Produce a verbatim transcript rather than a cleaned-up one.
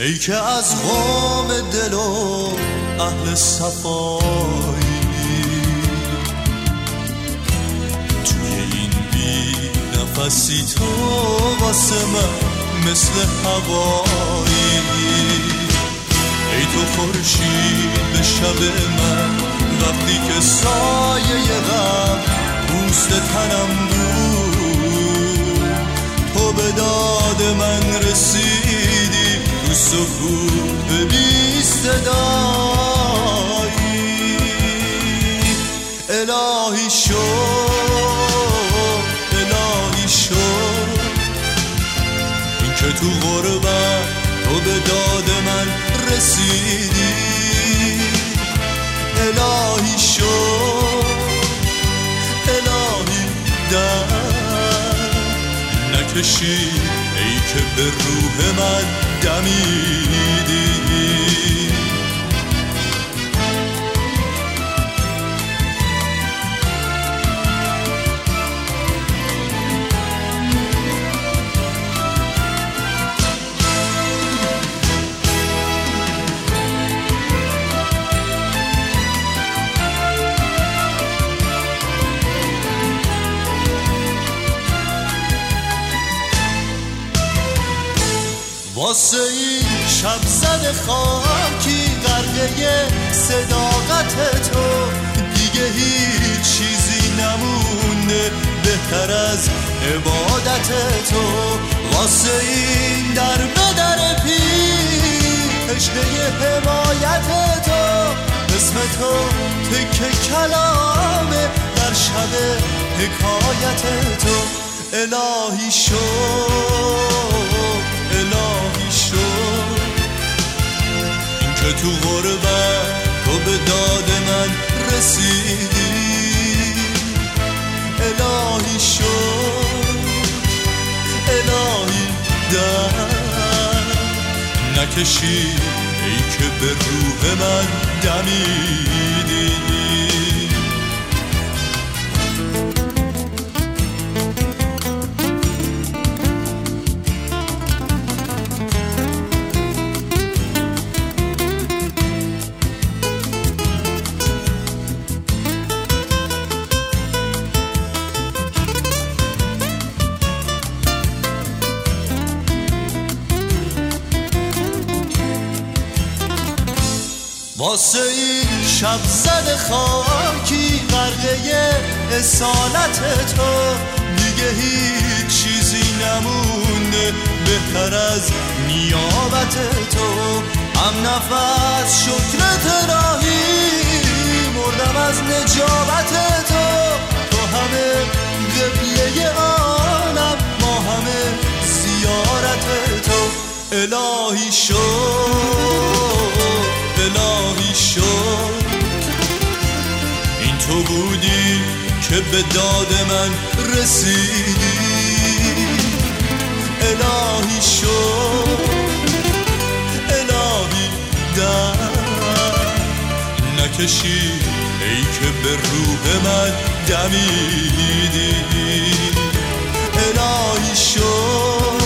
ای که از قوم دل و اهل صفایی توی این بی نفسی تو واسه من مثل هوایی. ای تو خورشید به شب من وقتی که سایه غم دوست تنم بود، تو به داد من رسیدی تو سکوت بی صدایی. الهی شو الهی شو این که تو غربت تو به داد من رسیدی. الهی شو الهی در نکشی ای که به روح من دمیدی. واسه این شب زد خاکی غرقه صداقت تو دیگه هیچ چیزی نمونده بهتر از عبادت تو. واسه این در به در پیش حمایت تو اسم تو تکه کلامه در شب حکایت تو. الهی شو الهی شو این که تو غربت تو به داد من رسیدی. الهی شو الهی در نکشی ای که به روح من دمیدی. واسه این شب زد خاکی غرقه اصالت تو دیگه هیچ چیزی نمونده بهتر از نیابت تو. هم نفس شکرت الهی مردم از نجابت تو. تو همه قبله آنم ما همه زیارت تو. الهی شو الهی شو این تو بودی که به داد من رسیدی. الهی شو الهی در نکشی ای که به روح من دمیدی. الهی شو